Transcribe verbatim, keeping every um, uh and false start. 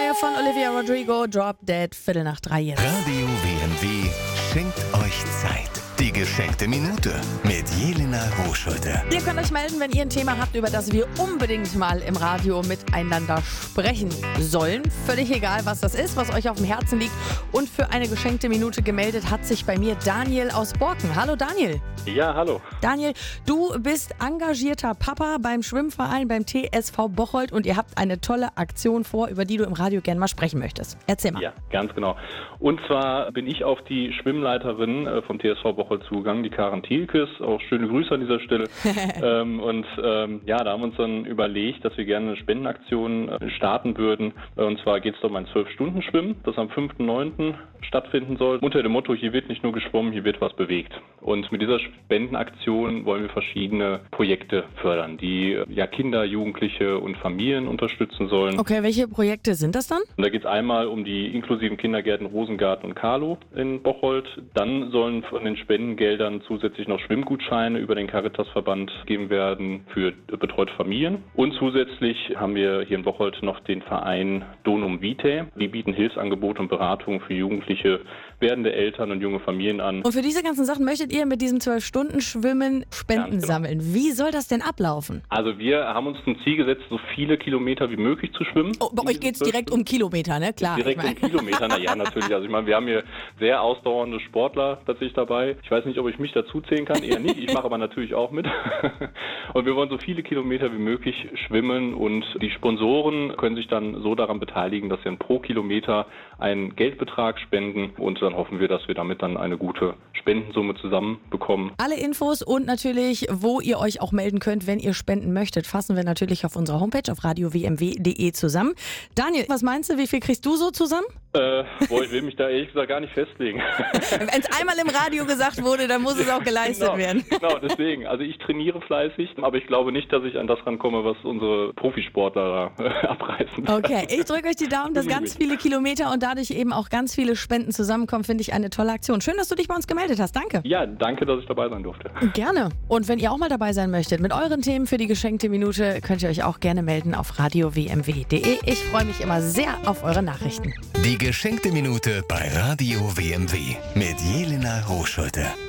Neue von Olivia Rodrigo, Drop Dead, Viertel nach drei jetzt. Radio W M W schenkt euch Zeit. Die geschenkte Minute mit Jelena Rohschulte. Ihr könnt euch melden, wenn ihr ein Thema habt, über das wir unbedingt mal im Radio miteinander sprechen sollen. Völlig egal, was das ist, was euch auf dem Herzen liegt. Und für eine geschenkte Minute gemeldet hat sich bei mir Daniel aus Borken. Hallo Daniel. Ja, hallo. Daniel, du bist engagierter Papa beim Schwimmverein, beim T S V Bocholt und ihr habt eine tolle Aktion vor, über die du im Radio gerne mal sprechen möchtest. Erzähl mal. Ja, ganz genau. Und zwar bin ich auf die Schwimmleiterin äh, vom T S V Bocholt zugegangen, die Karen Thielkes. Auch schöne Grüße an dieser Stelle. ähm, und ähm, ja, da haben wir uns dann überlegt, dass wir gerne eine Spendenaktion äh, starten würden. Äh, und zwar geht es um ein zwölf-Stunden-Schwimmen, das am fünften neunten stattfinden soll. Unter dem Motto, hier wird nicht nur geschwommen, hier wird was bewegt. Und mit dieser Spendenaktion wollen wir verschiedene Projekte fördern, die äh, ja Kinder, Jugendliche und Familien unterstützen sollen. Okay, welche Projekte sind das dann? Und da geht es einmal um die inklusiven Kindergärten Rosengarten und Carlo in Bocholt. Dann sollen von den Spendengeldern zusätzlich noch Schwimmgutscheine über den Caritasverband gegeben werden für betreute Familien. Und zusätzlich haben wir hier in Bocholt noch den Verein Donum Vitae. Die bieten Hilfsangebote und Beratungen für Jugendliche, werdende Eltern und junge Familien an. Und für diese ganzen Sachen möchtet ihr mit diesem zwölf-Stunden-Schwimmen Spenden Ganz genau. sammeln. Wie soll das denn ablaufen? Also wir haben uns zum Ziel gesetzt, so viele Kilometer wie möglich zu schwimmen. Oh, bei euch geht es direkt um Kilometer, ne? Klar. Direkt ich mein. um Kilometer, na ja, natürlich. Also ich meine, wir haben hier sehr ausdauernde Sportler tatsächlich dabei. Ich weiß nicht, ob ich mich dazu zählen kann, eher nicht. Ich mache aber natürlich auch mit. Und wir wollen so viele Kilometer wie möglich schwimmen und die Sponsoren können sich dann so daran beteiligen, dass sie dann pro Kilometer einen Geldbetrag spenden und dann hoffen wir, dass wir damit dann eine gute Spendensumme zusammenbekommen. Alle Infos und natürlich, wo ihr euch auch melden könnt, wenn ihr spenden möchtet, fassen wir natürlich auf unserer Homepage auf radio w m w punkt d e zusammen. Daniel, was meinst du, wie viel kriegst du so zusammen? Äh, boah, ich will mich da ehrlich gesagt gar nicht festlegen. Wenn es einmal im Radio gesagt wurde, dann muss es auch geleistet genau, werden. Genau, deswegen. Also ich trainiere fleißig, aber ich glaube nicht, dass ich an das rankomme, was unsere Profisportler da äh, abreißen. Okay, ich drücke euch die Daumen, dass ganz viele Kilometer und dadurch eben auch ganz viele Spenden zusammenkommen, finde ich eine tolle Aktion. Schön, dass du dich bei uns gemeldet hast. Danke. Ja, danke, dass ich dabei sein durfte. Gerne. Und wenn ihr auch mal dabei sein möchtet mit euren Themen für die geschenkte Minute, könnt ihr euch auch gerne melden auf radio w m w punkt d e. Ich freue mich immer sehr auf eure Nachrichten. Die geschenkte Minute bei Radio W M W mit Jelena Rohschulte.